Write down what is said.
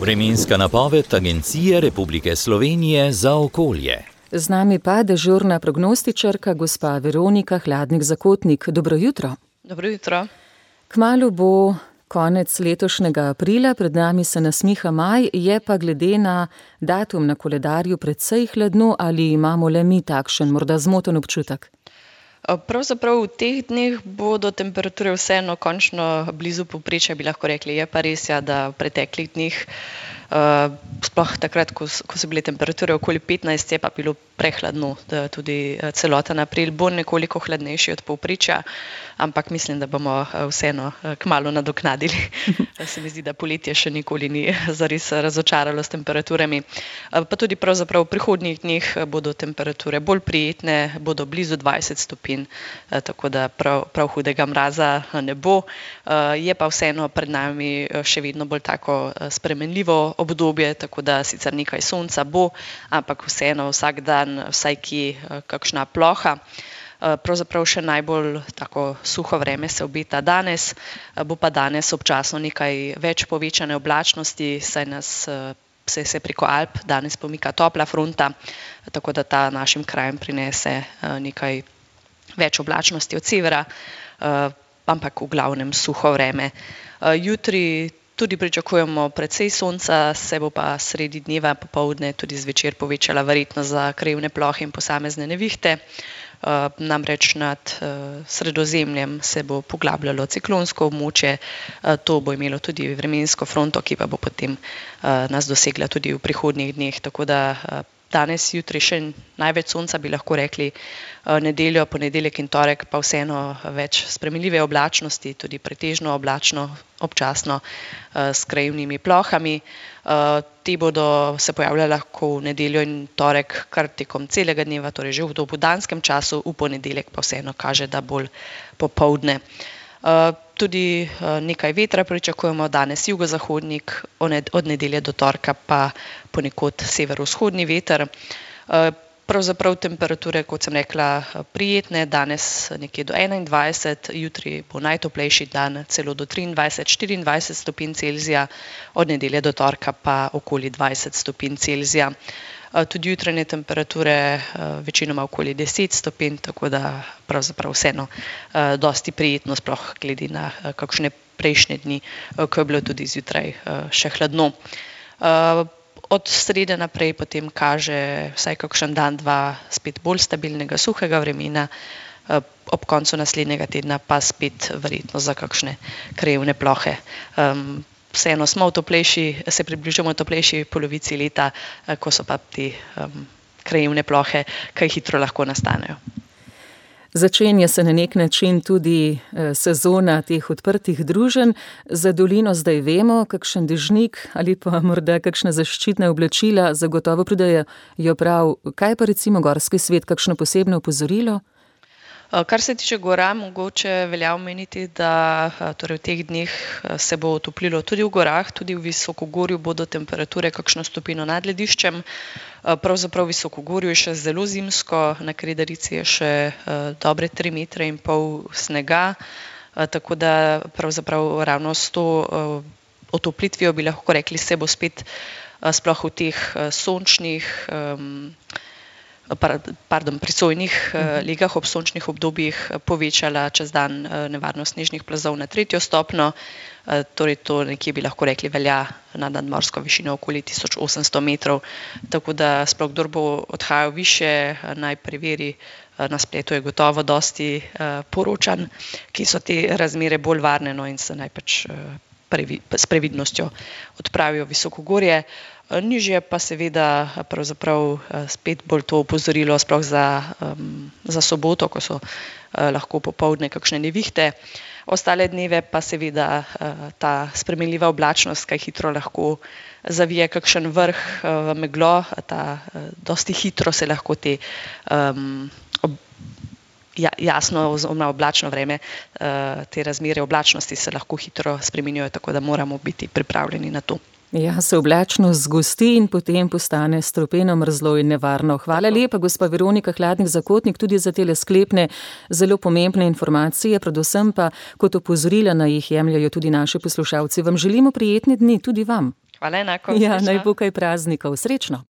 Vremenska napoved Agencije Republike Slovenije za okolje. Z nami pa dežurna prognostičarka gospa Veronika Hladnik-Zakotnik. Dobro jutro. Dobro jutro. Kmalu bo konec letošnjega aprila, pred nami se nasmiha maj, je pa glede na datum na koledarju precej hladno, ali imamo le mi takšen, morda zmoten občutek? Pravzaprav v teh dneh bodo temperature vseeno končno blizu povprečja, bi lahko rekli. Je pa res, da v preteklih dneh, sploh takrat, ko so bile temperature okoli 15, je pa bilo prehladno, da tudi celoten april bo nekoliko hladnejši od povprečja, ampak mislim, da bomo vseeno kmalu nadoknadili. Se mi zdi, da poletje še nikoli ni zares razočaralo s temperaturami. Pa tudi pravzaprav v prihodnjih dneh bodo temperature bolj prijetne, bodo blizu 20 stopinj, tako da prav hudega mraza ne bo. Je pa vseeno pred nami še vedno bolj tako spremenljivo obdobje, tako da sicer nekaj sonca bo, ampak vseeno vsak dan vsaj kje kakšna ploha. Pravzaprav še najbolj tako suho vreme se obeta danes, bo pa danes občasno nekaj več povečane oblačnosti, saj se preko Alp danes pomika topla fronta, tako da ta našim krajem prinese nekaj več oblačnosti od severa, ampak v glavnem suho vreme. Jutri tudi pričakujemo precej sonca, se bo pa sredi dneva popoldne tudi zvečer povečala verjetnost za krajevne plohe in posamezne nevihte. Namreč nad Sredozemljem se bo poglabljalo ciklonsko območje, to bo imelo tudi vremensko fronto, ki pa bo potem nas dosegla tudi v prihodnjih dneh, tako da danes, jutri še največ sonca, bi lahko rekli, nedeljo, ponedeljek in torek pa vseeno več spremenljive oblačnosti, tudi pretežno oblačno, občasno s krajevnimi plohami. Te bodo se pojavljale lahko v nedeljo in torek kar tekom celega dneva, torej že v dopoldanskem času, v ponedeljek pa vseeno kaže, da bolj popoldne. Tudi nekaj vetra pričakujemo, danes jugozahodnik, od nedelje do torka pa ponekod severovzhodni veter. Pravzaprav temperature, kot sem rekla, prijetne, danes nekje do 21, jutri bo najtoplejši dan celo do 23-24 stopinj Celzija, od nedelje do torka pa okoli 20 stopinj Celzija. Tudi jutranje temperature večinoma okoli 10 stopinj, tako da pravzaprav vseeno dosti prijetno, sploh glede na kakšne prejšnje dni, ko je bilo tudi zjutraj še hladno. Od srede naprej potem kaže vsaj kakšen dan, dva spet bolj stabilnega suhega vremena, ob koncu naslednjega tedna pa spet verjetno za kakšne krajevne plohe. Vseeno smo se približujemo toplejši polovici leta, ko so pa te krajevne plohe kaj hitro lahko nastanejo. Začenja se na nek način tudi sezona teh odprtih druženj. Za dolino zdaj vemo, kakšen dežnik ali pa morda kakšna zaščitna oblačila zagotovo pridajo prav. Kaj pa recimo gorski svet, kakšno posebno opozorilo? Kar se tiče gora, mogoče velja omeniti, da torej v teh dneh se bo otoplilo tudi v gorah, tudi v visokogorju bodo temperature kakšno stopinjo nad lediščem. Pravzaprav v visokogorju je še zelo zimsko, na Kredarici je še dobre 3,5 metra snega, tako da pravzaprav ravno s to otoplitvijo, bi lahko rekli, se bo spet sploh v teh sončnih prisojnih legah ob sončnih obdobjih povečala čez dan nevarnost snežnih plazov na 3. stopnjo, torej to nekje bi lahko rekli velja na nadmorsko višino okoli 1800 metrov, tako da sploh kdor bo odhajal više, naj preveri, na spletu je gotovo dosti poročanj, ki so te razmere bolj varne, in se naj pač s previdnostjo odpravijo visokogorje. Nižje pa seveda pravzaprav spet bolj to opozorilo, sploh za soboto, ko so lahko popoldne kakšne nevihte. Ostale dneve pa seveda ta spremenljiva oblačnost kaj hitro lahko zavije kakšen vrh v meglo, dosti hitro se lahko te jasno oziroma oblačno vreme, te razmere oblačnosti se lahko hitro spreminjajo, tako da moramo biti pripravljeni na to. Ja, se oblačnost zgosti in potem postane strupeno, mrzlo in nevarno. Hvala lepa, gospa Veronika Hladnik-Zakotnik, tudi za tele sklepne, zelo pomembne informacije, predvsem pa kot opozorila naj jih jemljajo tudi naši poslušalci. Vam želimo prijetne dni, tudi vam. Hvala enako. Ja, naj bo kaj praznikov. Srečno.